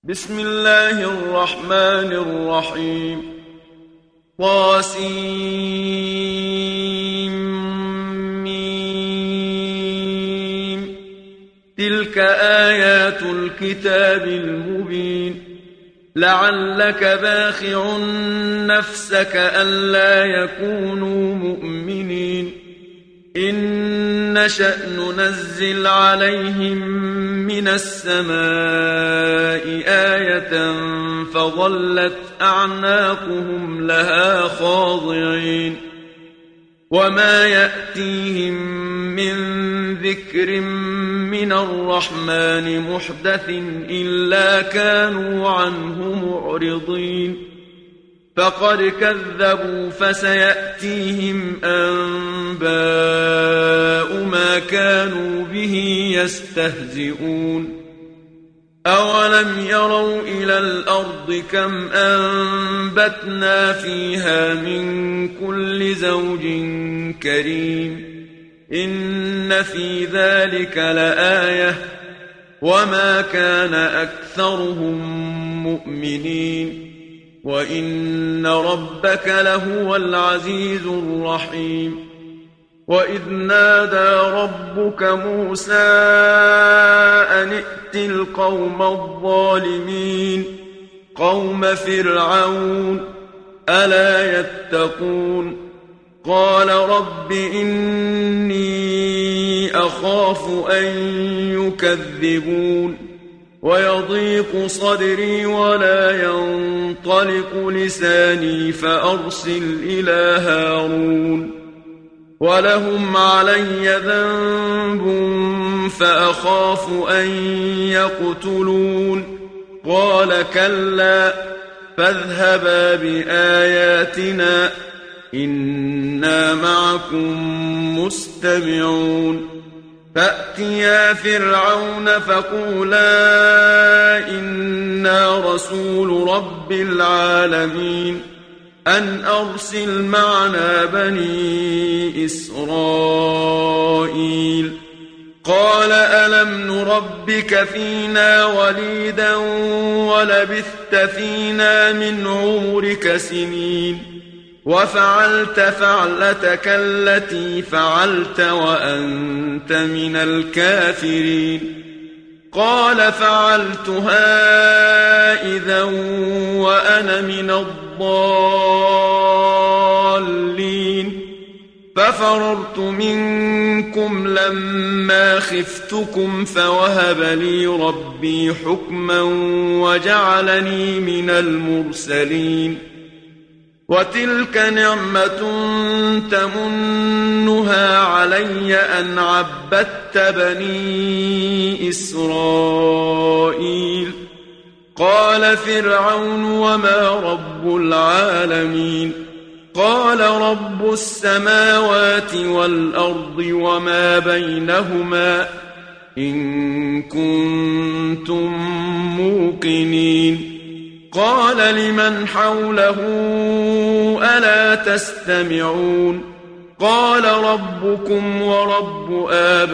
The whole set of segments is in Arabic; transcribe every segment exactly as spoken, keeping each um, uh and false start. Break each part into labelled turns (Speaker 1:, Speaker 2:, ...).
Speaker 1: بسم الله الرحمن الرحيم. طاسيم. تلك آيات الكتاب المبين. لعلك باخع نفسك ألا يكونوا مؤمنين. إن نشأ ننزل عليهم من السماء آية فظلت أعناقهم لها خاضعين. وما يأتيهم من ذكر من الرحمن محدث إلا كانوا عنه معرضين. فقد كذبوا فسيأتيهم أنباء ما كانوا به يستهزئون. أولم يروا إلى الأرض كم أنبتنا فيها من كل زوج كريم. إن في ذلك لآية وما كان أكثرهم مؤمنين وإن ربك لهو العزيز الرحيم. وإذ نادى ربك موسى أن ائت القوم الظالمين قوم فرعون ألا يتقون. قال رب إني أخاف أن يكذبون ويضيق صدري ولا ينطلق لساني فأرسل إلى هارون ولهم علي ذنب فأخاف أن يقتلون. قال كلا فاذهبا بآياتنا إنا معكم مستمعون. فأتيا فرعون فقولا إنا رسول رب العالمين أن أرسل معنا بني إسرائيل. قال ألم نربك فينا وليدا ولبثت فينا من عمرك سنين وفعلت فعلتك التي فعلت وأنت من الكافرين. قال فعلتها إذا وأنا من الضالين ففررت منكم لما خفتكم فوهب لي ربي حكما وجعلني من المرسلين. وتلك نعمة تمنها علي أن عبدت بني إسرائيل. قال فرعون وما رب العالمين. قال رب السماوات والأرض وما بينهما إن كنتم موقنين. قال لمن حوله ألا تستمعون. قال ربكم ورب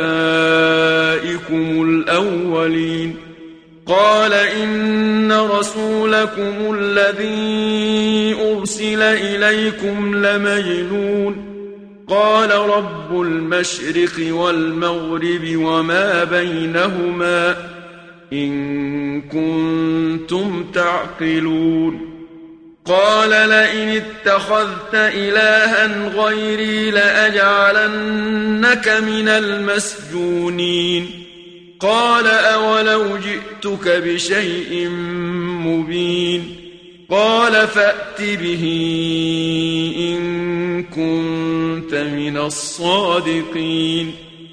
Speaker 1: آبائكم الأولين. قال إن رسولكم الذي أرسل إليكم لمجنون. قال رب المشرق والمغرب وما بينهما إن كنتم تعقلون. قال لئن اتخذت إلها غيري لأجعلنك من المسجونين. قال أولو جئتك بشيء مبين. قال فأت به إن كنت من الصادقين.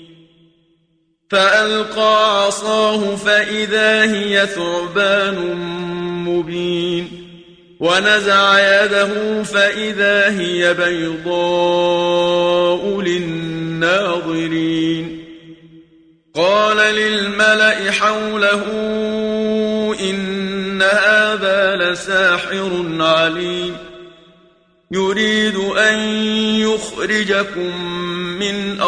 Speaker 1: فألقى عصاه فإذا هي ثعبان مبين. ونزع يده فإذا هي بيضاء للناظرين. قال للملأ حوله إن هذا لساحر عليم يريد أن يخرجكم من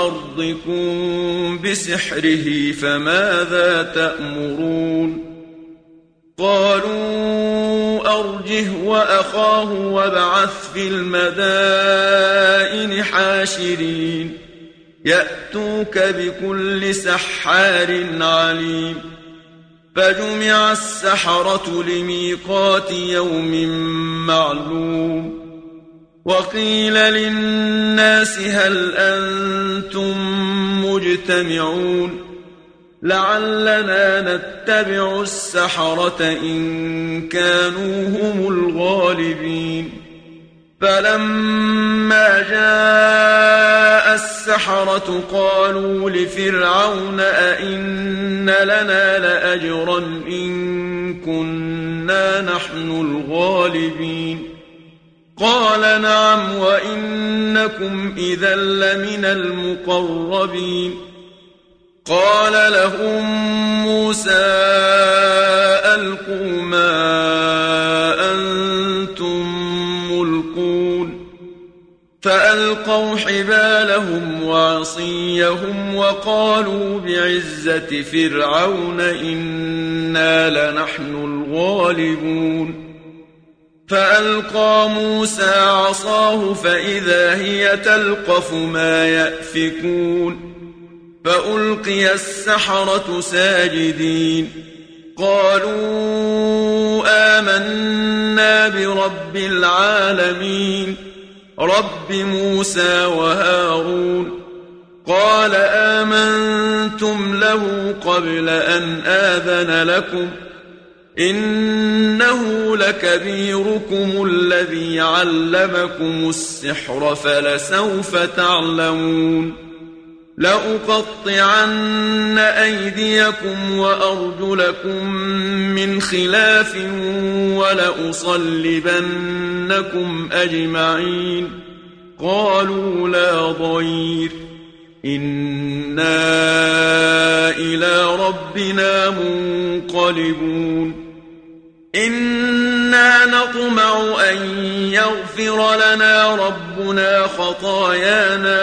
Speaker 1: أرضكم بسحره فماذا تأمرون قالوا أرجه وأخاه وابعث في المدائن حاشرين يأتوك بكل سحار عليم فجمع السحرة لميقات يوم معلوم وقيل للناس هل أنتم مجتمعون لعلنا نتبع السحرة إن كانوا هم الغالبين فلما جاء السحرة قالوا لفرعون أئن لنا لأجرا إن كنا نحن الغالبين قال نعم وإنكم إذا لمن المقربين قال لهم موسى ألقوا ما أنتم ملقون فألقوا حبالهم وعصيهم وقالوا بعزة فرعون إنا لنحن الغالبون فألقى موسى عصاه فإذا هي تلقف ما يأفكون فألقي السحرة ساجدين قالوا آمنا برب العالمين رب موسى وهارون قال آمنتم له قبل أن آذن لكم إنه لكبيركم الذي علمكم السحر فلسوف تعلمون لأقطعن أيديكم وأرجلكم من خلاف ولأصلبنكم أجمعين قالوا لا ضير إنا إلى ربنا منقلبون إنا نطمع أن يغفر لنا ربنا خطايانا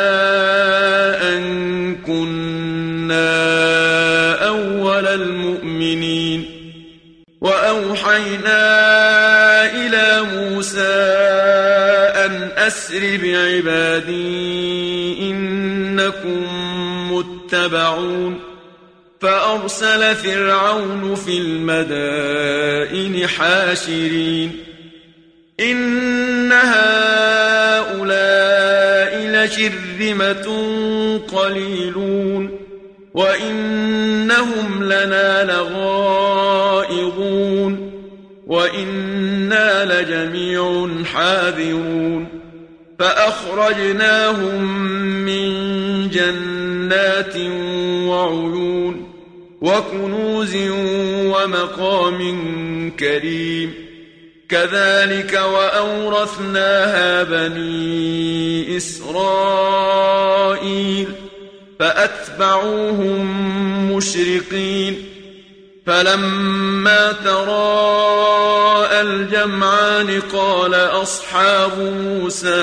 Speaker 1: أن كنا أول المؤمنين وأوحينا إلى موسى أن أسر بعبادي إنكم متبعون فأرسل فرعون في المدائن حاشرين إن هؤلاء لشرذمة قليلون وإنهم لنا لغائظون وإنا لجميع حاذرون فأخرجناهم من جنات وعيون وكنوز ومقام كريم كذلك وأورثناها بني إسرائيل فأتبعوهم مشرقين فلما تراءى الجمعان قال أصحاب موسى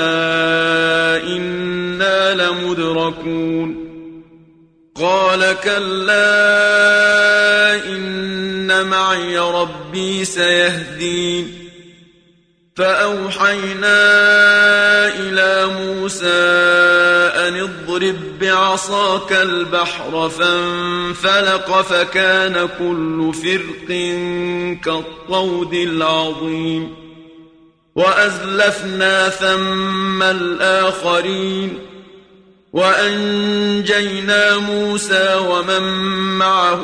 Speaker 1: إنا لمدركون قال كلا إن معي ربي سيهدين فأوحينا إلى موسى أن اضرب بعصاك البحر فانفلق فكان كل فرق كالطود العظيم وأزلفنا ثم الآخرين وأنجينا موسى ومن معه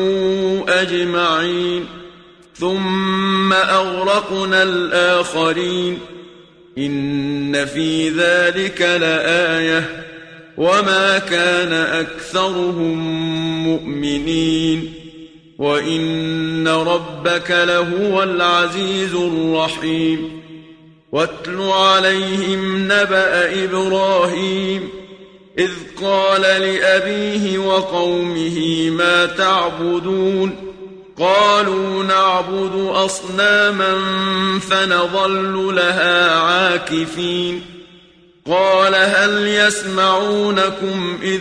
Speaker 1: أجمعين ثم أغرقنا الآخرين إن في ذلك لآية وما كان أكثرهم مؤمنين وإن ربك لهو العزيز الرحيم واتل عليهم نبأ إبراهيم إذ قال لأبيه وقومه ما تعبدون قالوا نعبد أصناما فنظل لها عاكفين قال هل يسمعونكم إذ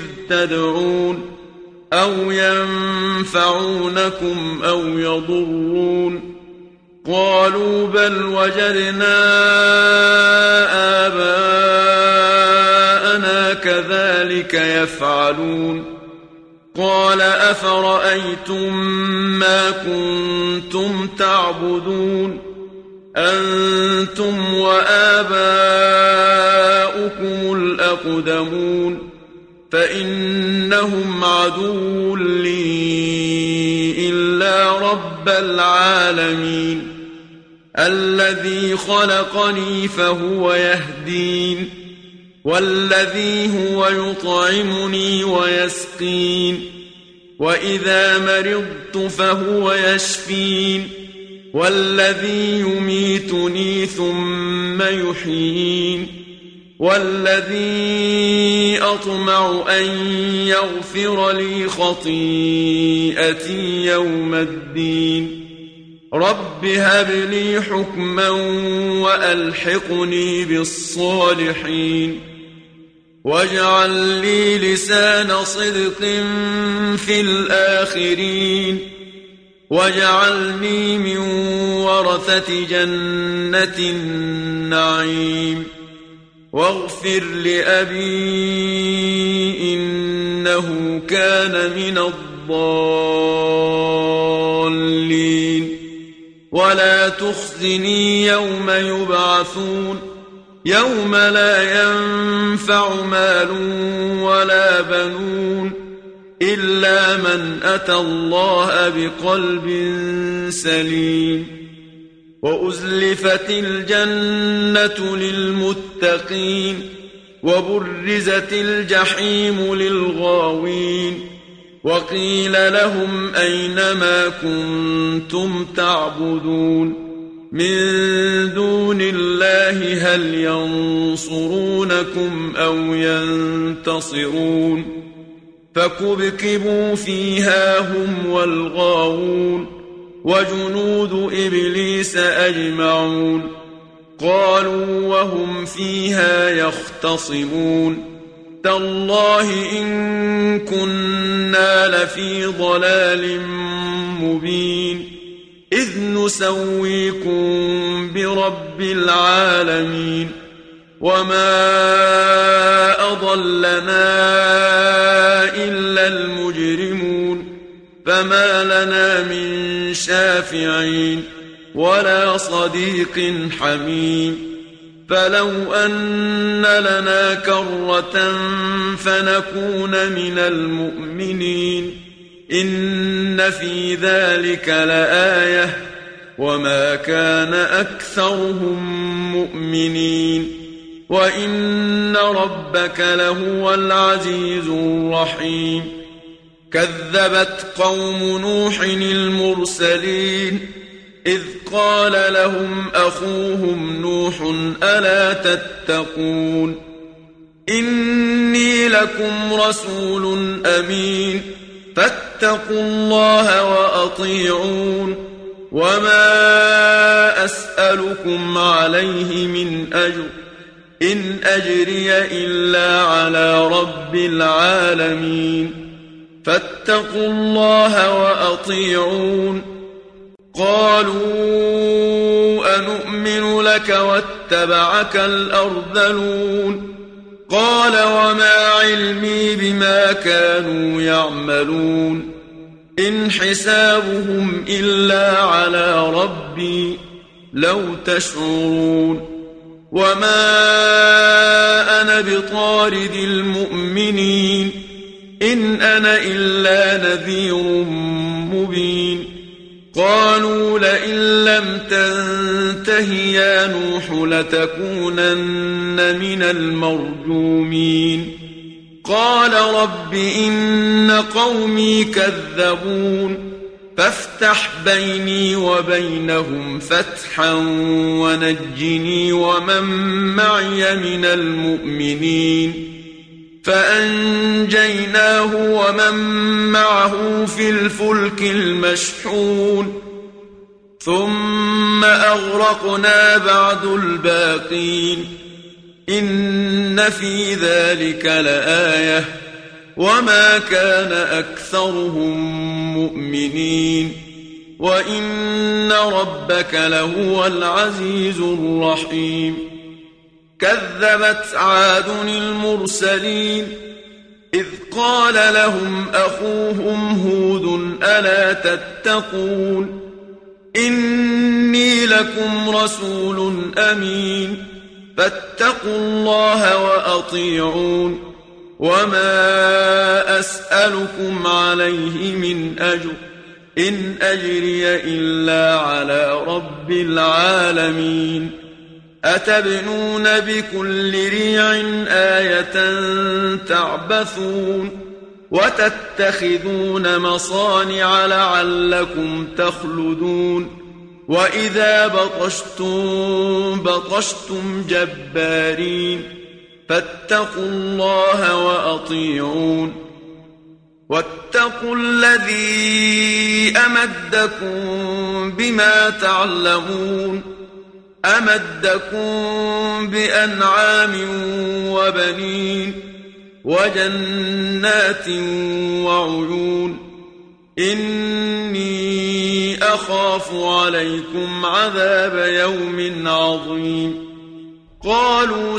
Speaker 1: تدعون أو ينفعونكم أو يضرون قالوا بل وجدنا آباءنا كذلك يفعلون قال أفرأيتم ما كنتم تعبدون أنتم وآباؤكم الأقدمون فإنهم عدو لي إلا رب العالمين الذي خلقني فهو يهدين والذي هو يطعمني ويسقين وإذا مرضت فهو يشفين والذي يميتني ثم يحيين والذي أطمع أن يغفر لي خطيئتي يوم الدين رب هب لي حكما وألحقني بالصالحين واجعل لي لسان صدق في الآخرين واجعلني من ورثة جنة النعيم واغفر لأبي إنه كان من الضالين ولا تخزني يوم يبعثون يوم لا ينفع مال ولا بنون إلا من أتى الله بقلب سليم وأزلفت الجنة للمتقين وبرزت الجحيم للغاوين وقيل لهم أين ما كنتم تعبدون من دون الله هل ينصرونكم أو ينتصرون فكبكبوا فيها هم والغاوون وجنود إبليس أجمعون قالوا وهم فيها يختصمون تالله إن كنا لفي ضلال مبين إذ نسويكم برب العالمين وما أضلنا إلا المجرمون فما لنا من شافعين ولا صديق حميم فلو أن لنا كرة فنكون من المؤمنين إن في ذلك لآية وما كان أكثرهم مؤمنين وإن ربك لهو العزيز الرحيم كذبت قوم نوح المرسلين إذ قال لهم أخوهم نوح ألا تتقون إني لكم رسول أمين فاتقوا الله وأطيعون وما أسألكم عليه من أجر إن أجري إلا على رب العالمين فاتقوا الله وأطيعون قالوا أنؤمن لك واتبعك الأرذلون قال وما علمي بما كانوا يعملون إن حسابهم إلا على ربي لو تشعرون وما أنا بطارد المؤمنين إن أنا إلا نذير مبين قالوا لئن لم تنته يا نوح لتكونن من المرجومين قال رب إن قومي كذبون فافتح بيني وبينهم فتحا ونجني ومن معي من المؤمنين فأنجيناه ومن معه في الفلك المشحون ثم أغرقنا بعد الباقين إن في ذلك لآية وما كان أكثرهم مؤمنين وإن ربك لهو العزيز الرحيم كذبت عاد المرسلين إذ قال لهم أخوهم هود ألا تتقون إني لكم رسول أمين فاتقوا الله وأطيعون وما أسألكم عليه من أجر إن أجري إلا على رب العالمين أتبنون بكل ريع آية تعبثون وتتخذون مصانع لعلكم تخلدون وإذا بطشتم بطشتم جبارين فاتقوا الله وأطيعون واتقوا الذي أمدكم بما تعلمون أمدكم بأنعام وبنين وجنات وعيون إني أخاف عليكم عذاب يوم عظيم قالوا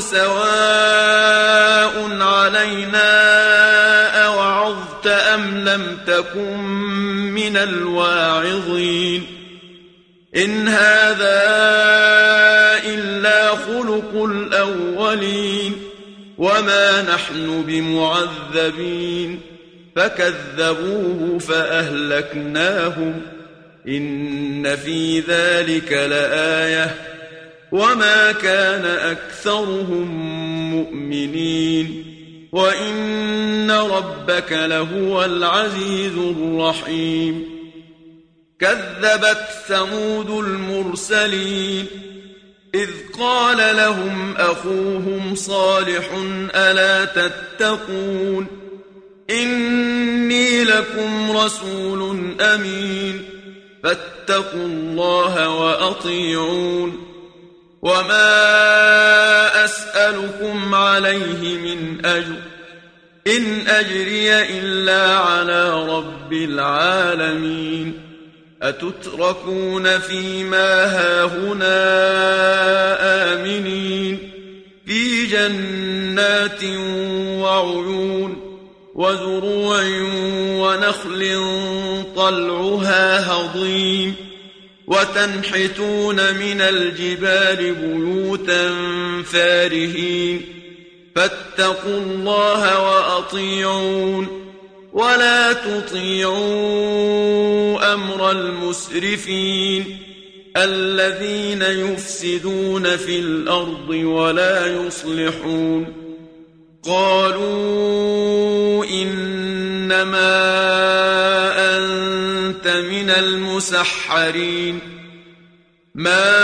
Speaker 1: سواء علينا أوعظت أم لم تكن من الواعظين إن هذا إلا خلق الأولين وما نحن بمعذبين فكذبوه فأهلكناهم إن في ذلك لآية وما كان أكثرهم مؤمنين وإن ربك لهو العزيز الرحيم كذبت ثمود المرسلين إذ قال لهم أخوهم صالح ألا تتقون إني لكم رسول أمين فاتقوا الله وأطيعون وما أسألكم عليه من أجر إن أجري إلا على رب العالمين أتتركون فيما هاهنا آمنين في جنات وعيون وزروع ونخل طلعها هضيم وتنحتون من الجبال بيوتا فارهين فاتقوا الله وأطيعون ولا تطيعوا أمر المسرفين الذين يفسدون في الأرض ولا يصلحون قالوا إنما أنت من المسحرين ما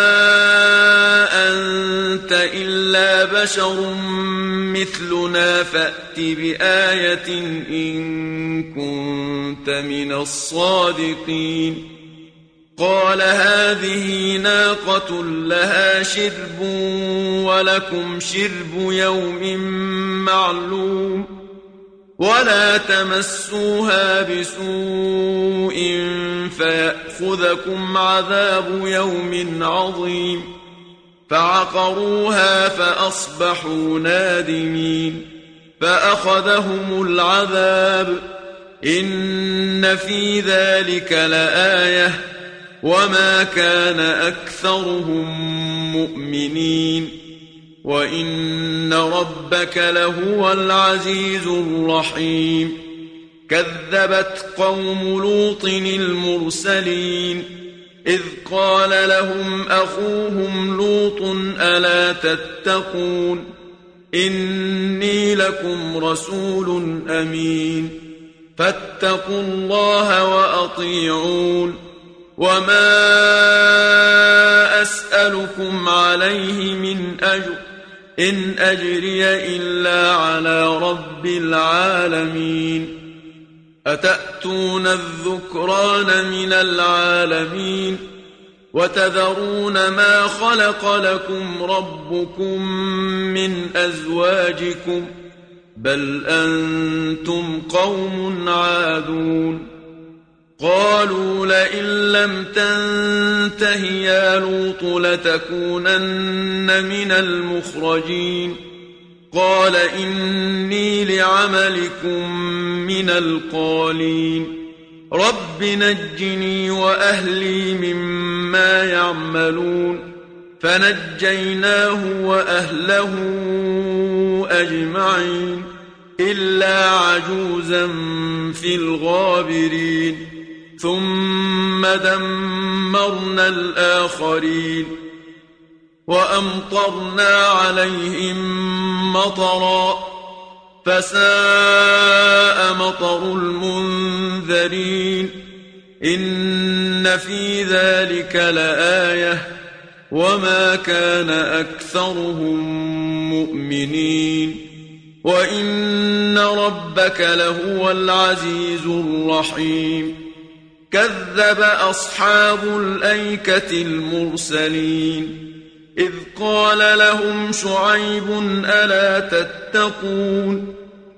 Speaker 1: أنت إلا بشر مثلنا فأت بآية إن كنت من الصادقين قال هذه ناقة لها شرب ولكم شرب يوم معلوم ولا تمسوها بسوء فيأخذكم عذاب يوم عظيم فعقروها فأصبحوا نادمين فأخذهم العذاب إن في ذلك لآية وما كان أكثرهم مؤمنين وإن ربك لهو العزيز الرحيم كذبت قوم لوط المرسلين إذ قال لهم أخوهم لوط ألا تتقون إني لكم رسول أمين فاتقوا الله وأطيعون وما أسألكم عليه من أجر إن أجري إلا على رب العالمين أتأتون الذكران من العالمين وتذرون ما خلق لكم ربكم من أزواجكم بل أنتم قوم عادون قالوا لئن لم تنته يا لوط لتكونن من المخرجين قال إني لعملكم من القالين رب نجني وأهلي مما يعملون فنجيناه وأهله أجمعين إلا عجوزا في الغابرين ثم دمرنا الآخرين وأمطرنا عليهم مطرا فساء مطر المنذرين إن في ذلك لآية وما كان أكثرهم مؤمنين وإن ربك لهو العزيز الرحيم كذب أصحاب الأيكة المرسلين إذ قال لهم شعيب ألا تتقون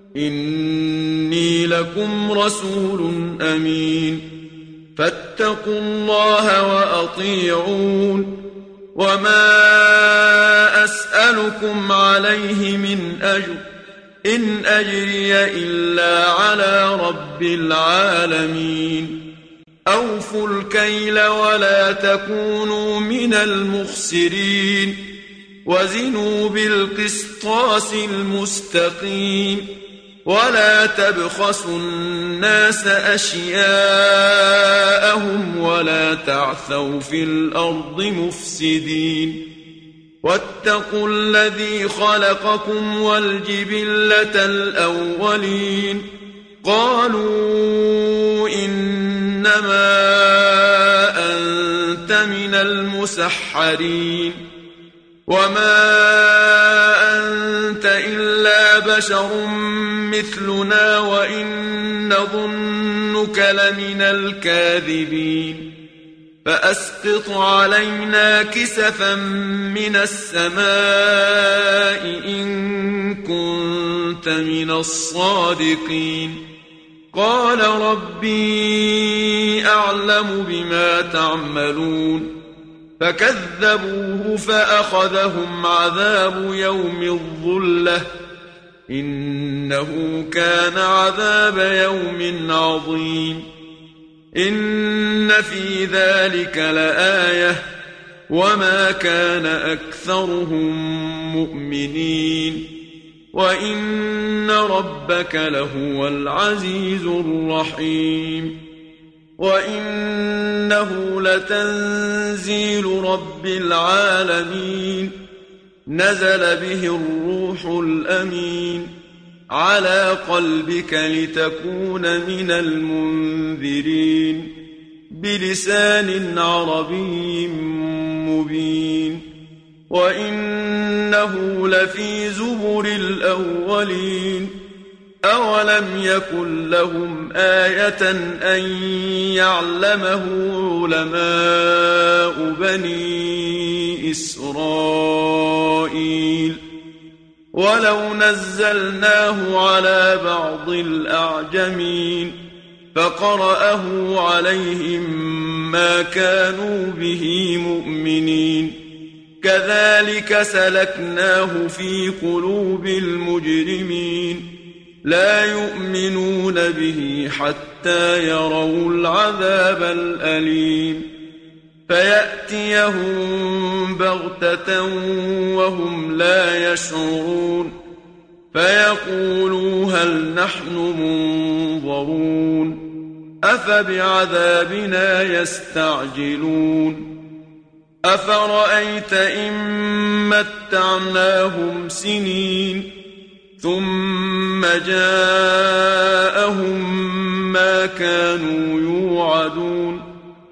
Speaker 1: إني لكم رسول أمين فاتقوا الله وأطيعون وما أسألكم عليه من أجر إن أجري إلا على رب العالمين أوفوا الكيل ولا تكونوا من المخسرين وزنوا بالقسطاس المستقيم ولا تبخسوا الناس أشياءهم ولا تعثوا في الأرض مفسدين واتقوا الذي خلقكم والجبلة الأولين قالوا إنما أنت من المسحرين وما أنت إلا بشر مثلنا وإن نظنك لمن الكاذبين فأسقط علينا كسفا من السماء إن كنت من الصادقين قال ربي أعلم بما تعملون فكذبوه فأخذهم عذاب يوم الظلة إنه كان عذاب يوم عظيم إن في ذلك لآية وما كان أكثرهم مؤمنين وإن ربك لهو العزيز الرحيم وإنه لتنزيل رب العالمين نزل به الروح الأمين على قلبك لتكون من المنذرين بلسان عربي مبين وإنه لفي زبر الأولين أولم يكن لهم آية أن يعلمه علماء بني إسرائيل ولو نزلناه على بعض الأعجمين فقرأه عليهم ما كانوا به مؤمنين كذلك سلكناه في قلوب المجرمين لا يؤمنون به حتى يروا العذاب الأليم فيأتيهم بغتة وهم لا يشعرون فيقولوا هل نحن منظرون أفبعذابنا يستعجلون أفرأيت إن متعناهم سنين ثم جاءهم ما كانوا يوعدون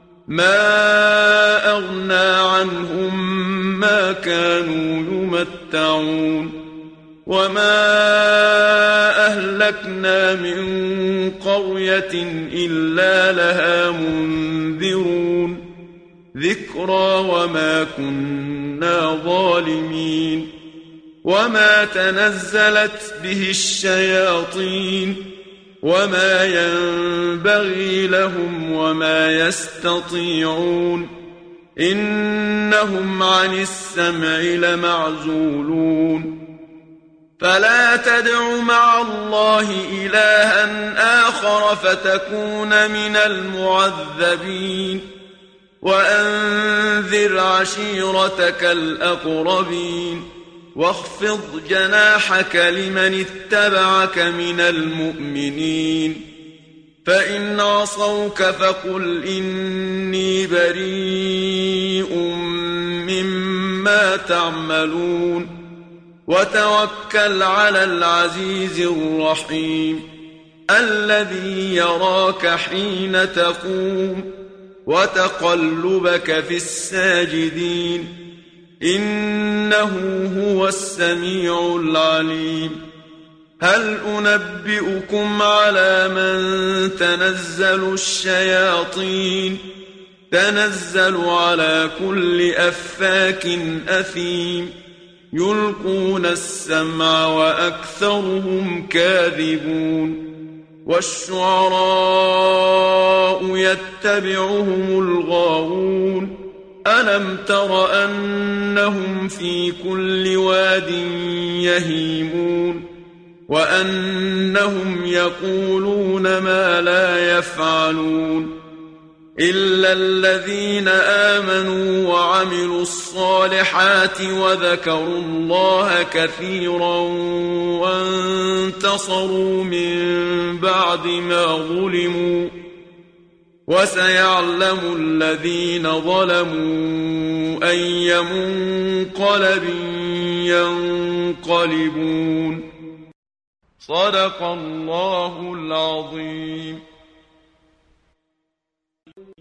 Speaker 1: ما أغنى عنهم ما كانوا يمتعون وما أهلكنا من قرية إلا لها منذرون ذكرى وما كنا ظالمين وما تنزلت به الشياطين وما ينبغي لهم وما يستطيعون إنهم عن السمع لمعزولون فلا تدع مع الله إلها آخر فتكون من المعذبين وأنذر عشيرتك الأقربين واخفض جناحك لمن اتبعك من المؤمنين فإن عصوك فقل إني بريء مما تعملون وتوكل على العزيز الرحيم الذي يراك حين تقوم وتقلبك في الساجدين إنه هو السميع العليم هل أنبئكم على من تنزل الشياطين تنزل على كل أفاك أثيم يلقون السمع وأكثرهم كاذبون والشعراء يتبعهم الغاوون ألم تر أنهم في كل واد يهيمون وأنهم يقولون ما لا يفعلون إلا الذين آمنوا وعملوا الصالحات وذكروا الله كثيرا وانتصروا من بعد ما ظلموا وسيعلم الذين ظلموا أي منقلب ينقلبون صدق الله العظيم.